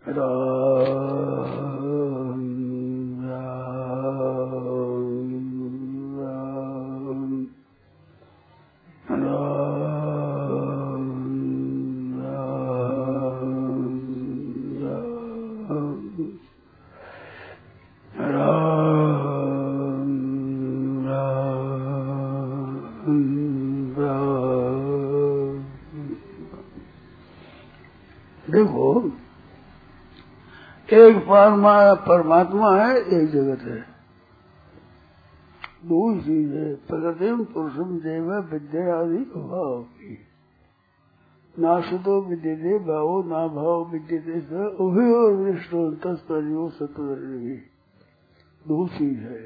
राम राम राम राम राम राम। देखो, एक परमात्मा है, एक जगत है, दो चीज है। प्रकृतिम पुरुषम देव विद्या आदि भाव की नाशतो विद्यते भावो ना भाव विद्यते उभयो विष्णु तत्पर्यो सत्वरी, दो चीज है।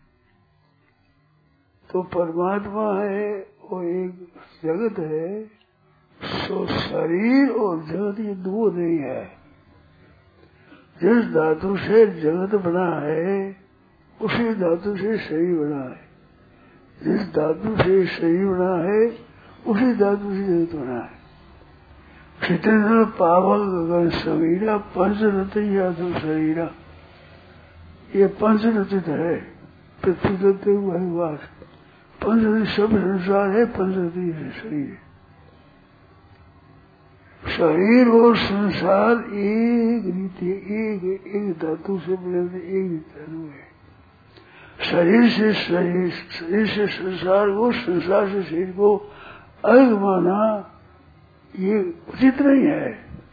तो परमात्मा है वो एक जगत है, सो शरीर और जगत ये दो नहीं है। जिस धातु से जगत बना है उसी धातु से शरीर बना है, जिस धातु से शरीर बना है उसी धातु से जगत बना है। क्षेत्र पावल गगन समीरा पंचरतिया तो शरीरा, ये पंचरचित है। पृथ्वी करते हुए वास पंचरति सब संसार है, पंचरति है शरीर। शरीर और संसार एक रीति एक धातु से बने, एक धातु है। शरीर से संसार को, संसार से शरीर को अलग माना ये उचित नहीं है।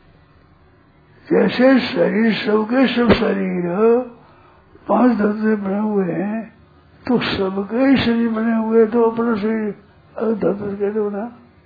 जैसे शरीर सबके सब शरीर पांच धातु से बने हुए हैं, तो सबके शरीर बने हुए, तो अपना शरीर अलग धातु से कैसे बना?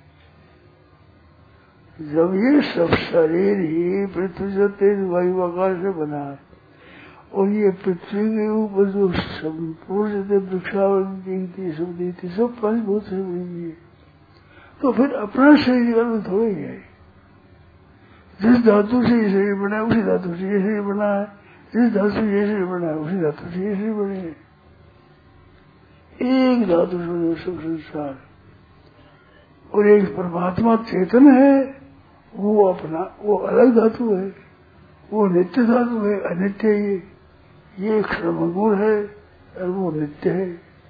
जब ये सब शरीर ही पृथ्वी से तेज वायु आकाश से बना है, और ये पृथ्वी के ऊपर जो संपूर्ण वृक्षावृत्ति सब देती सब पंचभूत से बनी है, तो फिर अपना शरीर अलग थोड़ी है। जिस धातु से ये शरीर बना है उसी धातु से ये शरीर बना है, जिस धातु से ये शरीर बना है उसी धातु से ये शरीर बने हैं। एक धातु से सब संसार, और एक परमात्मा चेतन है, वो अपना वो अलग धातु है, वो नित्य धातु है, अनित्य ये क्षणभंगुर है और वो नित्य है।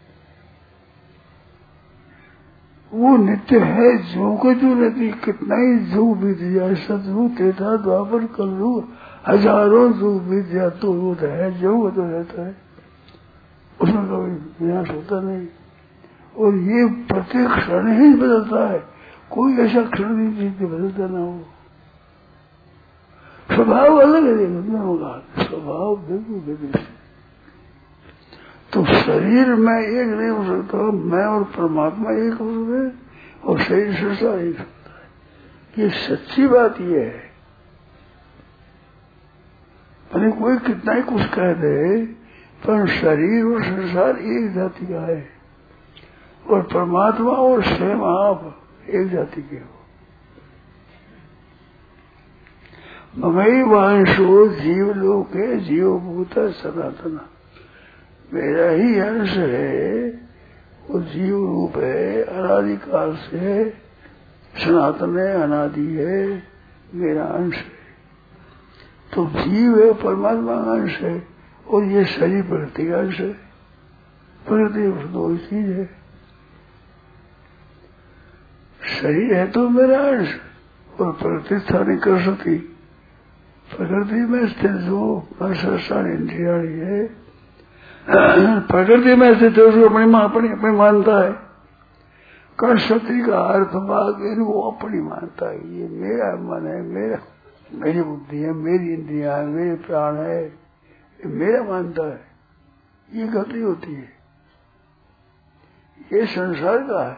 वो नित्य है, जो को जो नहीं, कितना ही युग बीत जाए, सतयुग त्रेता द्वापर कलयुग हजारों युग बीत जाए तो वो है, जो तो रहता है, उसमें कभी विनाश होता नहीं। और ये प्रत्येक क्षण ही बदलता है, कोई ऐसा क्षण नहीं जिसके बदलता ना हो। स्वभाव अलग है दोनों का, स्वभाव बिल्कुल विपरीत। तो शरीर में एक नहीं हो सकता, मैं और परमात्मा एक हो सकते, और शरीर संसार एक होता है। ये सच्ची बात ये है। मैंने कोई कितना ही कुछ कह दे, पर शरीर और संसार एक जाति का है, और परमात्मा और स्वयं आप एक जाति के हो। ममई वांशो जीव लोके जीवभूत सनातन, मेरा ही अंश है, वो जीव रूप है, अनादिकाल से सनातन है, अनादि है, मेरा अंश है। तो जीव है, परमात्मा का अंश है, और ये शरीर प्रकृति का अंश है। प्रकृति दो चीज है, शरीर है तो मेरा अंश, और प्रकृति स्थानी कर सकती। प्रकृति में स्थित जो संसार इंद्रिया है, प्रकृति में स्थित जो अपनी मानता है, कर शक्ति का अर्थ भाग वो अपनी मानता है। ये मेरा मन है, मेरी बुद्धि है, मेरी इंद्रिया है, मेरे प्राण है, ये मेरा मानता है। ये गलती होती है, ये संसार का है,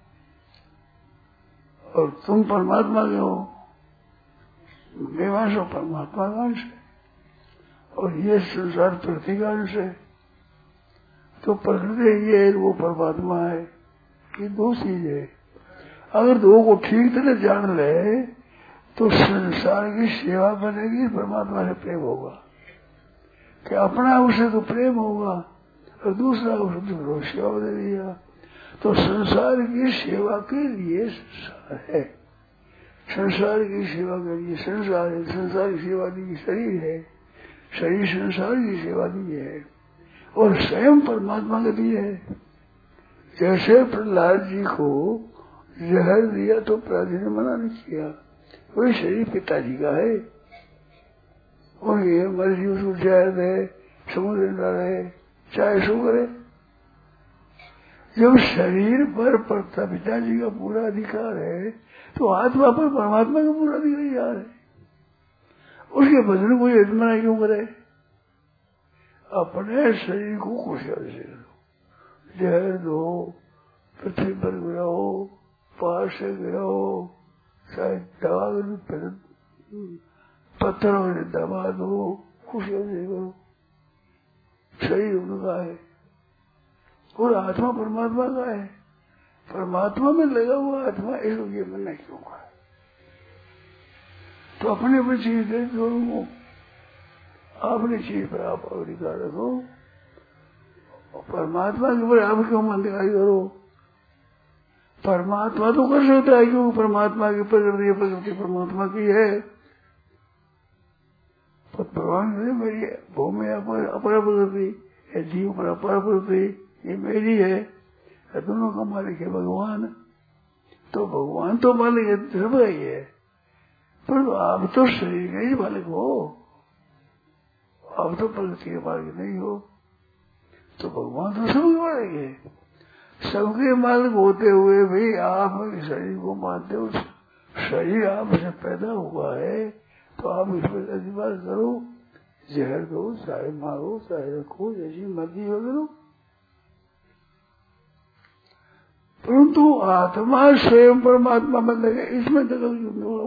और तुम परमात्मा के हो। देवांश परमात्मा का अंश है, और ये संसार प्रकृति का अंश है। तो प्रकृति ये है, वो परमात्मा है, ये दो चीज है। अगर दो को ठीक तरह जान ले तो संसार की सेवा बनेगी, परमात्मा से प्रेम होगा। कि अपना उसे तो प्रेम होगा, और दूसरा उसे तो सेवा दे दिया। तो संसार की सेवा के लिए संसार है, संसार की सेवा करिए। संसार है, संसार की सेवा दी शरीर है, शरीर संसार की सेवा दी है और स्वयं परमात्मा के दिए है। जैसे प्रहलाद जी को जहर दिया तो प्रहलाद ने मना नहीं किया, वही शरीर पिताजी का है और ये मर्जी उसको जहर दे, समुद्र में डाले, चाहे सो करे। जब शरीर पर पिताजी का पूरा अधिकार है तो आत्मा पर परमात्मा का पूरा अधिकार है। उसके भजन को ये मना क्यों करे? अपने शरीर को कुशल से करो, जहर दो, पृथ्वी पर गिराओ, पहाड़ से गिराओ, चाहे दबा पत्थरों से दबा दो, कुशल से करो। शरीर उनका है और आत्मा परमात्मा का है। परमात्मा में लगा हुआ आत्मा इसको ये मना क्यों का? तो अपने अपनी चीज दे दो, अपनी चीज पर आप अधिकार रखो, परमात्मा के ऊपर आप क्यों अधिकारी करो? परमात्मा तो कर सकता है क्योंकि परमात्मा की प्रकृति प्रकृति परमात्मा की है। भगवान ने मेरी भूमि अपर प्रकृति है, जीव पर अपर प्रकृति ये मेरी है, दोनों का मालिक है भगवान। तो भगवान तो मालिक है, सब ही है, पर आप तो शरीर के ही मालिक हो, आप तो प्रकृति के मालिक नहीं हो। तो भगवान तो सबके मालिक है। सबके मालिक होते हुए भी आप शरीर को मानते हो, शरीर आपसे पैदा हुआ है तो आप इस पर अधिकार करो, जहर दो, चाहे मारो, चाहे रखो, जैसी मर्जी हो करो। परंतु आत्मा स्वयं परमात्मा में लगे, इसमें दखल क्यों करो?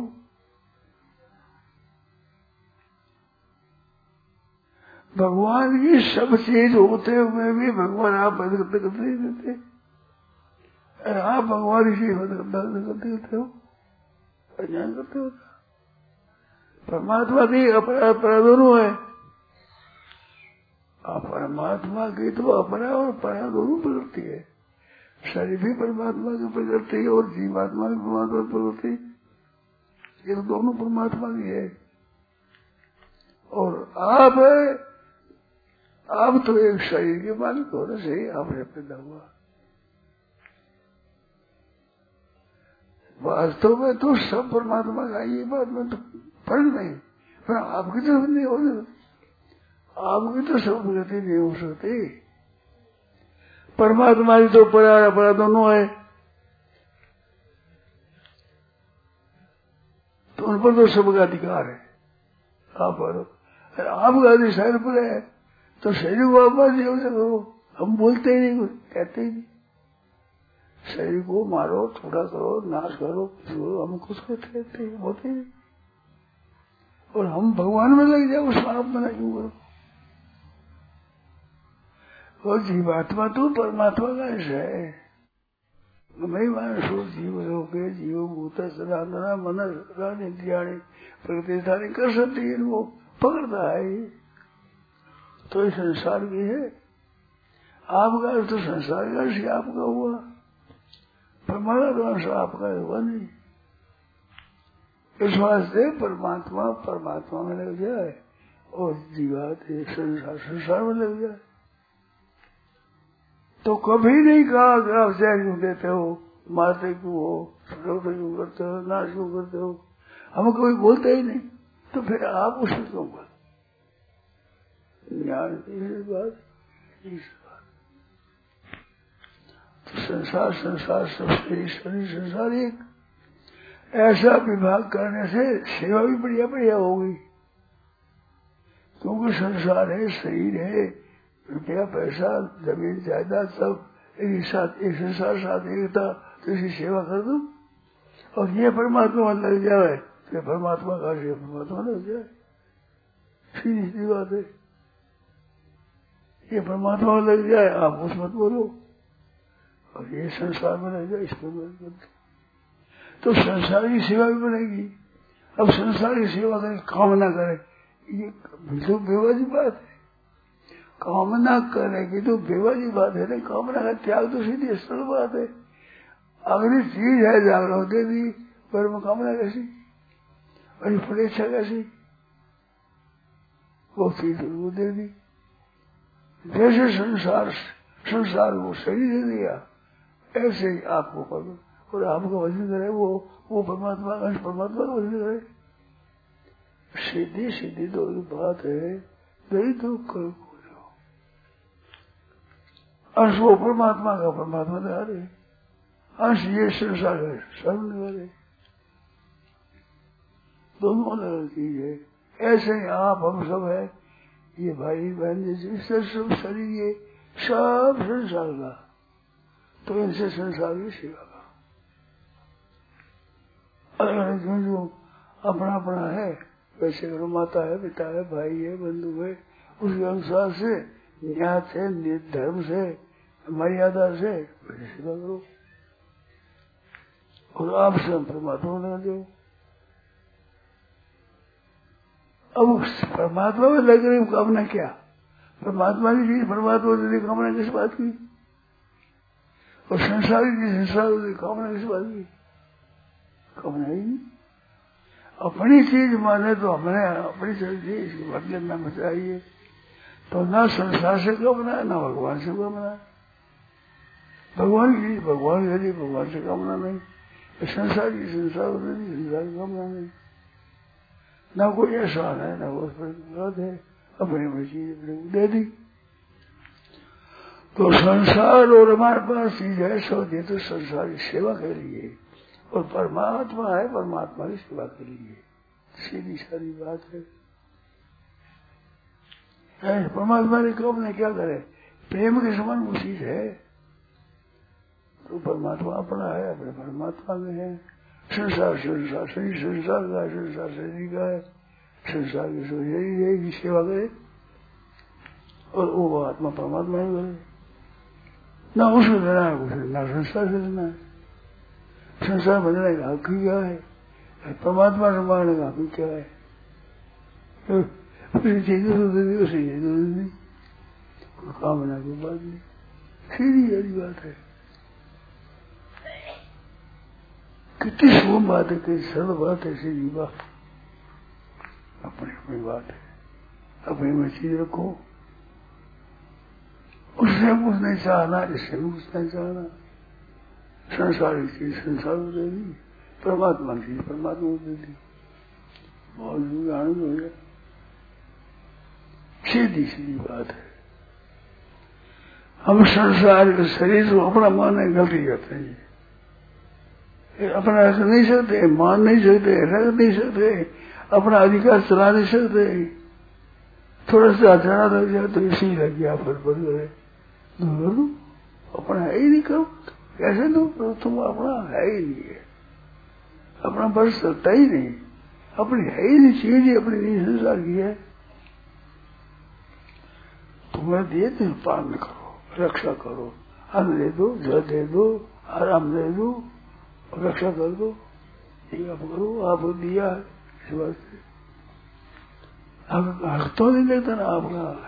भगवान की सब चीज होते हुए भी भगवान आप बदलते करते नहीं देते, अरे आप भगवान की करते हो, अज्ञान करते हो। परमात्मा की अपरा दोनों है। परमात्मा की तो अपरा और परा दोनों प्रकृति है। शरीर भी परमात्मा की प्रकृति है और जीवात्मा की परमात्मा की प्रकृति, ये तो दोनों परमात्मा की है। और आप तो एक शरीर के मालिक होने से ही आपने पैदा हुआ। वास्तव में तो सब परमात्मा का, ये बात में तो फर्क नहीं, पर आपकी तरफ नहीं हो सकती, आपकी तो सब प्रगति नहीं हो सकती। परमात्मा की तो परा दोनों है, तो उन पर तो सबका अधिकार है। आपका अधिकार पर है तो शरीर को आप जीवन से करो। हम बोलते ही नहीं, कहते ही नहीं, शरीर को मारो, थोड़ा करो, नाश करो, हम कुछ कहते ही होते ही नहीं। और हम भगवान में लग जाए, उसमें आप मना क्यों करो? और जीवात्मा तो परमात्मा का हिस्सा है। मैं मानसो जीव लोके जीव भूत सनातना मन इंद्रियाणी प्रकृति कर सकती है, इनको पकड़ता है। तो ये संसार भी है, आपका तो संसार का अर्थ आपका हुआ, परमात्मा अंश आपका हुआ नहीं। इस वास्ते परमात्मा में लग जाए और जीवात संसार में लग जाए। तो कभी नहीं कहा कि आप जहर क्यों देते हो, मारते क्यों हो, क्यों करते हो, नाश क्यों करते हो, हम कोई बोलते ही नहीं। तो फिर आप उसे क्यों बोलते? ज्ञान इस बात तो संसार सबसे ईश्वरी संसार एक। ऐसा विभाग करने से सेवा भी बढ़िया होगी, क्योंकि संसार है, शरीर है, रुपया पैसा जमीन जायदाद सब एक संसार साथ एकता, तो इसकी सेवा कर दो। और ये परमात्मा लग जाए तो परमात्मा का परमात्मा लग जाए, सीधी बात है। ये परमात्मा में लग जाए, आप उस मत बोलो, और ये संसार में लग जाए, इसको मत बोलो, तो संसार की सेवा भी बनेगी। अब संसार की सेवा करें, कामना करें, ये तो बेवाजी बात है। कामना करेगी तो बेवाजी बात है ना, कामना का त्याग तो सीधी सरल बात है। अगली चीज है जागृत दे दी, पर कामना कैसी? अरे फलेच्छा कैसी, वो चीज वो दे दी। जैसे संसार को शरीर दे दिया, ऐसे ही आपको पकड़ और आपका वजन करे, वो परमात्मा अंश परमात्मा का वजन करे। सीधी सीधी दो बात है, दही तो कल को जाओ। अंश वो परमात्मा का परमात्मा दे रहे, अंश ये संसार है सब निवारे, दोनों अलग चीज है। ऐसे ही आप हम सब है, ये भाई बहन जैसे सब शरीर ये सब संसार का, तो इनसे संसार की सेवा का अलग जो अपना अपना है, वैसे करो। माता है, पिता है, भाई है, बंधु है, उसके अनुसार से न्याय से, धर्म से, मर्यादा से वैसे सेवा करो और आपसे परमात्मा लगा दो। अब परमात्मा में लग रही कामना क्या, परमात्मा की चीज परमात्मा से कामना किस बात की, और संसार की संसार से कामना किस बात की, कामना ही नहीं। अपनी चीज माने तो हमने अपनी चीज बदलना में चाहिए, तो ना संसार से कामना ना भगवान से कामना। भगवान की भगवान यदि भगवान से कामना नहीं, संसार की संसार की कामना नहीं, ना कोई एहसान है ना कोई बात है, अपनी चीज अपने दे दी। तो संसार और हमारे पास चीज है सो दे, तो संसार की सेवा के लिए, और परमात्मा है परमात्मा की सेवा के लिए, सीधी सारी बात है। परमात्मा ने कब ने क्या करे, प्रेम के समान वो चीज है, तो परमात्मा अपना है, अपने परमात्मा में है। संसार संसार शरीर संसार का है, संसार शरीर का है, संसार की शरीर की सेवा करे, और वो आत्मा परमात्मा ही करे। ना उसमें देना है कुछ, ना संसार से देना है। संसार बनने का हक क्या है, परमात्मा से मारने का हक क्या है, उसे चीजें तो दे दी, उसे ये दे दी, कामना की बात नहीं, सीधी वाली बात है। कितनी शुभ बात है, कितनी सरल बात है, सीधी बात, अपनी अपनी बात है। अपनी में चीज रखो, उससे कुछ नहीं चाहना, इससे भी कुछ नहीं चाहना। संसार की चीज संसार को दे दी, परमात्मा की चीज परमात्मा को दे दी, बहुत आनंद हो गया। सीधी सीधी बात है। हम संसार के शरीर को अपना मानने गलती करते हैं, अपना रख नहीं सकते, मान नहीं सकते, रख नहीं सकते, अपना अधिकार चला नहीं सकते। थोड़ा सा अचानक लग जाए तो इसी लग गया, फिर बंद करे, अपना है ही नहीं करो, कैसे दो, तुम अपना है ही नहीं है, अपना बस चलता ही नहीं, अपनी है ही नहीं चीज, अपनी नहीं संसार की है। तुम्हें दिए तो पालन करो, रक्षा करो, अन्न दे दो, जल दे दो, आराम दे दो, रक्षा कर दो, ये आप करो, आपको दिया है इस वास्ते। हक तो नहीं देता ना आपका,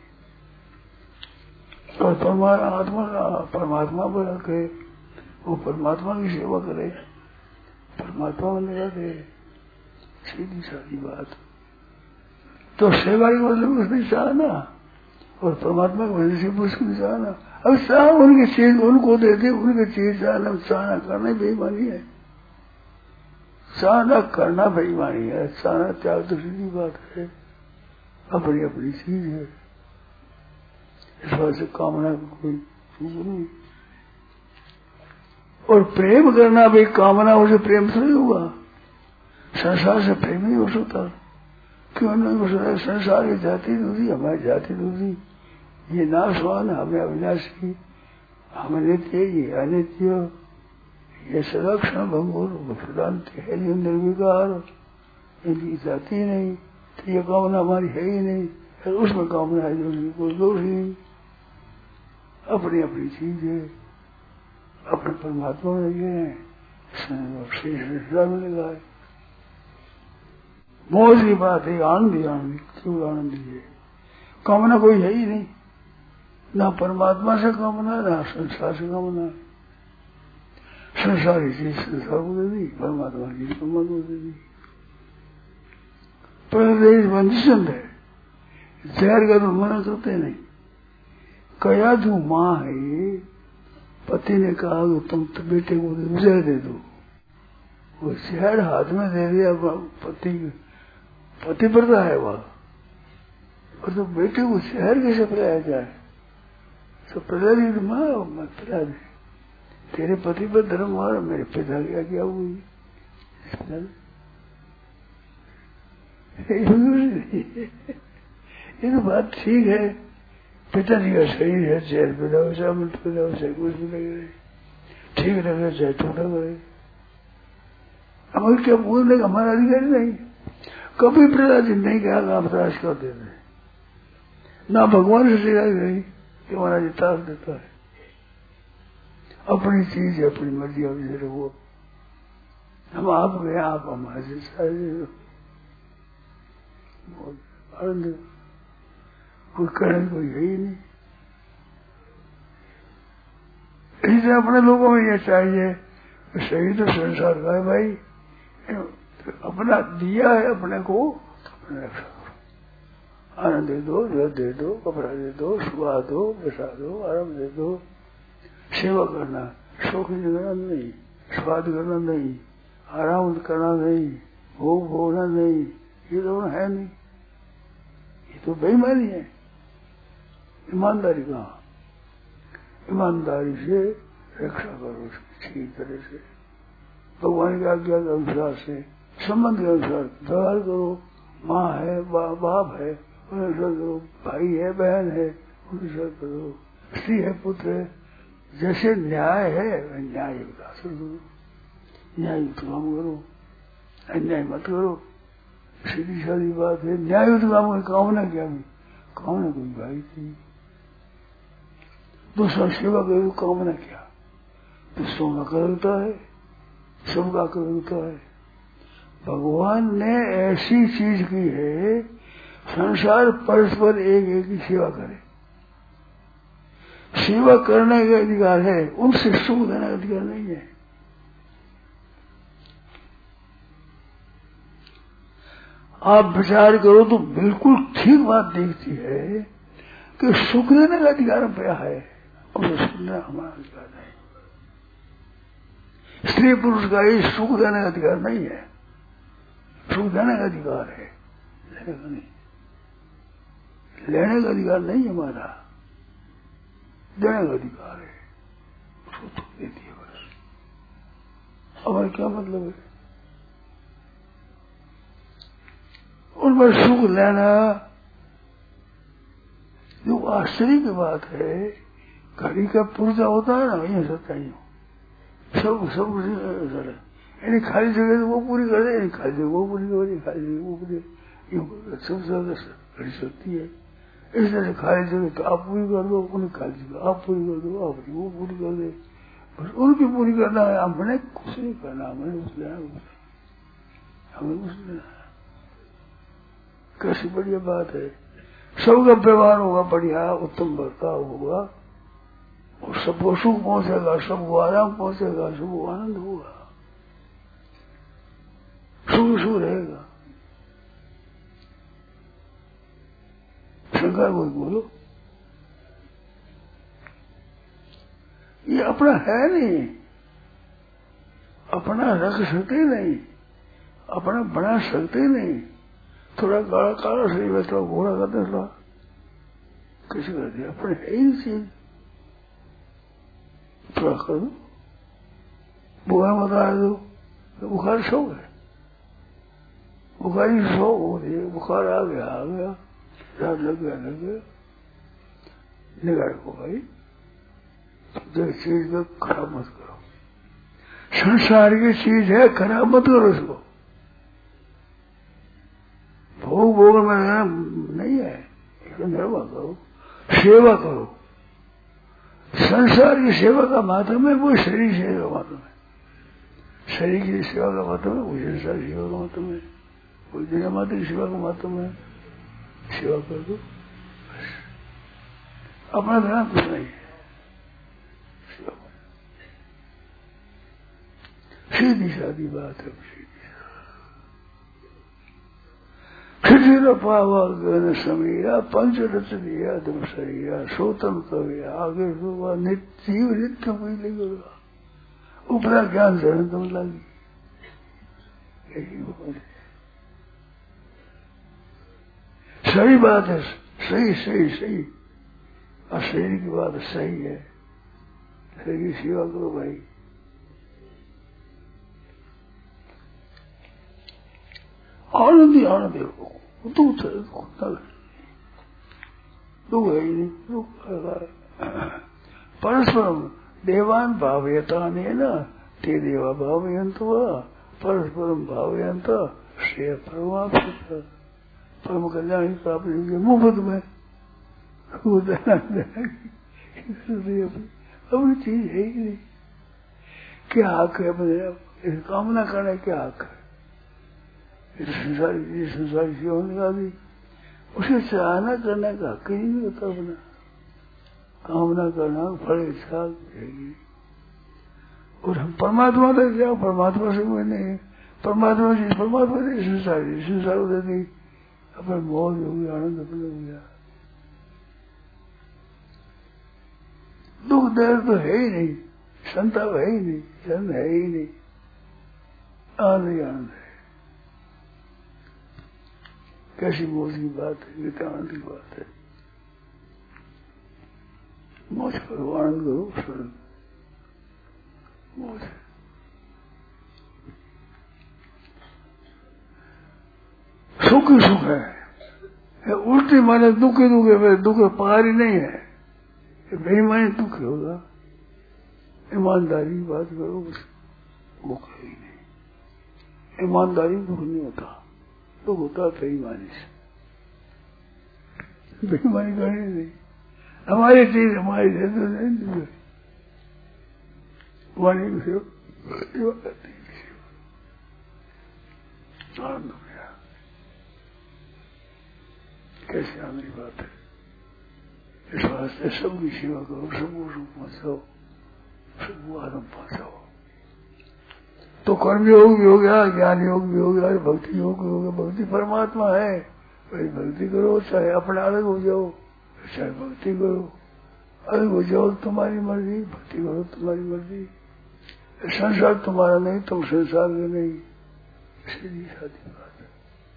और परमात्मा पर रखे, वो परमात्मा की सेवा करे, परमात्मा में लगा दे, सीधी सारी बात। तो सेवा की वजह कुछ नहीं चाहना, और परमात्मा की वजह से कुछ नहीं चाहना। अब चाह उनकी चीज उनको देते, उनकी चीज चाहना करना बेईमानी है, चाहना करना बेईमानी है, चाहना त्याग तो सीधी बात है, अपनी अपनी चीज है, इस बात से कामना कोई चीज नहीं। और प्रेम करना भी कामना उसे प्रेम से नहीं होगा, संसार से प्रेम नहीं हो सकता। क्यों नहीं हो सकता, संसार की जाति दूसरी, हमारी जाति दूसरी, ये नाशवान, हमें अविनाशी, हमें नित्य, ये अनित्य, ये सदा क्षण भंगुर भक्तांत है, ये निर्विकार, इनकी जाति नहीं, तो ये कामना हमारी है ही नहीं, फिर उसमें कामना है जो कोई दोष ही नहीं, अपनी अपनी चीज है, अपने परमात्मा में लगे, संसार में लगा है। मौज की बात है, आनंद ही आनंद, क्यों आनंद है, कामना कोई है ही नहीं, ना परमात्मा से कामना, ना संसार से कामना। संसार की चीज संसार को दे दी, परमात्मा की परमात्मा को दे दी, निश्चिंत है, जहर का तो मना करते नहीं। कया तू माँ है ये, पति ने कहा कि तुम तो बेटे को जहर दे दो, वो जहर हाथ में दे दिया, पति पड़ता है वह, और तो बेटे को जहर कैसे पिलाया जाए? तो पिला दी तो माँ मत पिला दे, तेरे पति पर धर्म मारा, मेरे पिता की क्या हुई? ये तो बात ठीक है, पिताजी का शरीर है, चेहर पिला हो चाहे मत पिला हो चाहे कुछ भी लगे, ठीक लगे चाहे छोटा करे, हमें क्या बोलने का हमारा अधिकार नहीं। कभी प्रहलाद नहीं कहा आप राज कर देते, ना भगवान से शिकायत नहीं कि हमारा जी ताक देता है, अपनी चीज है, अपनी मर्जी अभी रहो, हम आप गए, आप हमारे से सारे आनंद, कोई करने कोई है ही नहीं। इसलिए अपने लोगों में ये चाहिए, सही तो संसार का है भाई, अपना दिया है अपने को, अपने रक्षा करो, आनंद दे दो, जल दे दो, कपड़ा दे दो, सुहा दो, बसा दो, आराम दे दो, सेवा करना, शौकीन करना नहीं, स्वाद करना नहीं, आराम करना नहीं, भोग भोगना नहीं, ये तो है नहीं, ये तो बेईमानी है। ईमानदारी कहाँ? ईमानदारी से रक्षा करो उसकी ठीक तरह से, भगवान की आज्ञा के अनुसार से, संबंध के अनुसार व्यवहार करो, माँ है, बाप है उन्हें सर करो, भाई है, बहन है उन्हें सर करो, स्त्री है, पुत्र है, जैसे न्याय है न्याय युक्त हासिल करो, न्याय युक्त काम करो, अन्याय मत करो। सीधी सादी बात है, न्याय युक्त काम की कामना क्या भी, कामना कोई भाई थी, दूसरा सेवा करो, कामना क्या, दूसरों का करता है, सबका करता है। भगवान ने ऐसी चीज की है, संसार परस्पर एक एक की सेवा करे, सेवा करने का अधिकार है, उनसे सुख देने का अधिकार नहीं है। आप विचार करो तो बिल्कुल ठीक बात दिखती है कि सुख देने का अधिकार क्या है, उसे सुनना हमारा अधिकार नहीं। स्त्री पुरुष का ही सुख देने का अधिकार नहीं है, सुख देने का अधिकार है, लेने का नहीं, लेने का अधिकार नहीं है हमारा, देने का अधिकार है, उसको सुख देती है बस। हमारा क्या मतलब है? उनमें सुख लेना जो आश्चर्य की बात है, घड़ी का पुर्जा होता है ना, वही सत्ता ही हो, सब यानी खाली जगह वो पूरी कर दे, यानी खाली जगह वो पूरी कर दे, खाली जगह वो पूरी, सब ज्यादा घड़ी सकती है। इस तरह खाली जगह तो आप पूरी कर दो, उन्हें खाली जगह आप पूरी कर दो, आप वो पूरी कर दे, बस उनकी पूरी करना है, हमने कुछ नहीं करना, हमें कुछ लेना, हमें कुछ लेना। कैसी बढ़िया बात है, सबका व्यवहार होगा बढ़िया, उत्तम बर्ताव होगा, और सबको सुख पहुंचेगा, सबको आराम पहुंचेगा, सबको आनंद होगा, सुख सुख रहेगा। शंकर कोई बोलो, ये अपना है नहीं, अपना रख सकते नहीं, अपना बना सकते नहीं। थोड़ा काला काला शरीर में थोड़ा घोड़ा का दसला कैसे कर दिया, अपने है ही चीज, थोड़ा कर दो, बुखार मत आ दो, तो बुखार सो गए, बुखार ही सो हो रही है, बुखार आ गया, रात लग गया, निगाह को भाई, जो चीज को खराब मत करो, संसार की चीज है, खराब मत करो उसको, भोग भोग में नहीं है, निर्वाह करो, सेवा करो। संसार की सेवा का माध्यम है वो शरीर सेवा का माध्यम है, शरीर की सेवा का माध्यम है वो संसार सेवा का माध्यम है, कोई दुनिया मात्र की सेवा का माध्यम है, सेवा कर दो, अपना ध्यान कुछ नहीं है, सीधी सादी बात है। खिचिर पावा गन समिया पंच रचनिया तुम सरिया सोतम कविया आगे सुबह नित्य जीव नित्य पहले करो उपरा ज्ञान शरण तुम लगी सही बात है, सही सही सही। और शरीर की बात सही है, शरीर की सेवा करो भाई। आनंद ही आनंद है, दुख है ही नहीं, दुख परस्परम देवान भावयता ने न ते देवा भावयंत परस्परम भावयंत श्रेय परमाप्त परम कल्याण प्राप्त मुफ्त में अपनी चीज है ही नहीं। क्या हक है अपने कामना करने, क्या हक है? संसारी से होने का भी उसे चाहना करने का हक ही नहीं होता। अपना कामना करना फल इच्छा रहेगी। और हम परमात्मा तक जाओ, परमात्मा से कोई नहीं, परमात्मा से परमात्मा से संसार उधर नहीं, अपने मौज हो गया, आनंद अपने हो गया। दुख दर्द तो है ही नहीं, संताप है ही नहीं, जन्म है ही नहीं, आनंद ही आनंद है। कैसी मौज की बात है, कितने आनंद की बात है। मौज करो, आनंद करो, स्वर्ण मौज। सुख ही सुख है, उल्टी माने दुख ही दुख है, दुख पार ही नहीं है, बेईमानी दुख होगा। ईमानदारी की बात करो, दुख है ही नहीं। ईमानदारी दुख नहीं होता, दुख होता बेईमानी से। बेईमानी करनी नहीं, हमारी चीज हमारी है तो नहीं, हमारी सेवा करती आनंद हो गया। कैसे आनंद की बात है। इस वास्ते सबकी सेवा करो, सबको सुख पहुंचाओ, सबको आनंद पहुंचाओ। तो कर्म योग भी हो गया, ज्ञान योग भी हो गया, भक्ति योग भी हो गया। भक्ति परमात्मा है, भाई भक्ति करो, चाहे अपने अलग हो जाओ, चाहे भक्ति करो, अलग हो जाओ तुम्हारी मर्जी, भक्ति करो तुम्हारी मर्जी। संसार तुम्हारा नहीं, तुम संसार में नहीं, सीधी साधी बात है।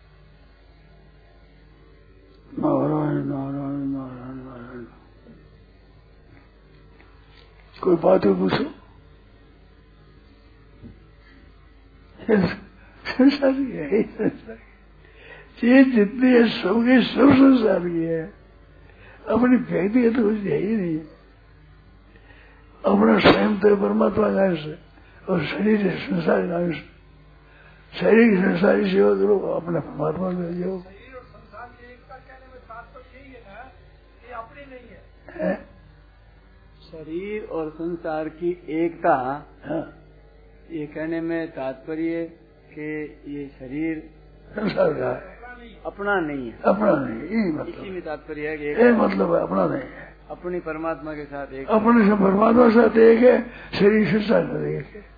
नारायण नारायण नारायण नारायण। कोई बात है पूछो। संसारी है, चीज जितनी है सबके सब संसार की है, अपनी व्यक्तिगत तो कुछ है ही नहीं। अपना स्वयं तो परमात्मा का अंश है और शरीर है संसार का अंश। शरीर की संसारी सेवा करो, अपना परमात्मा में जाओ। शरीर और संसार की एकता कहने में तात्पर्य यही है ना, ये अपनी नहीं है। शरीर और संसार की एकता, हाँ। ये कहने में तात्पर्य कि ये शरीर संसार का है, अपना नहीं है। अपना नहीं, यही मतलब, इसी में तात्पर्य है कि ये मतलब है, अपना नहीं है, अपनी परमात्मा के साथ एक, अपने से परमात्मा के साथ एक है, शरीर संसार का एक है।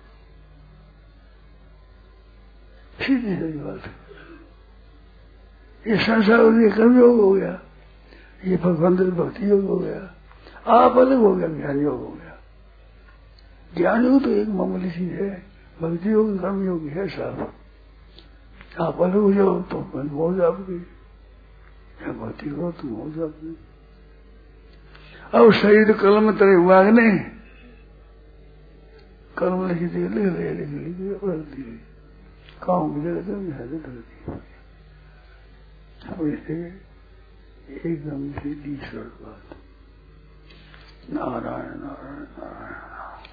सीधी सीधी बात है। ये संसार ये कर्म योग हो गया, ये भगवान भक्ति योग हो गया, आप अलग हो गया, ज्ञान योग हो गया। ज्ञान योग तो एक मामूली चीज है, भक्ति योग कर्म योग है साहब। आप अलग हो जाओ तो मौज आपकी, या भक्ति करो तो मौज आपकी। अब शरीर कलम में तरह हुआ नहीं, कलम लिखी थी, लिख रहे काम की जगह अब इसे एकदम सीधी सरल बात। नारायण नारायण नारायण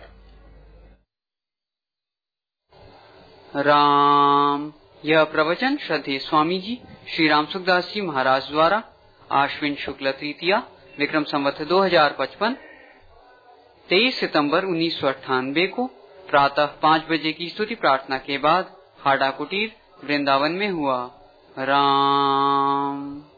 राम। यह प्रवचन श्रद्धेय स्वामी जी श्री राम सुखदास जी महाराज द्वारा आश्विन शुक्ल तृतीया विक्रम संवत 2055 23 सितंबर 1998 को प्रातः 5 बजे की स्तुति प्रार्थना के बाद हाड़ा कुटीर वृंदावन में हुआ। राम।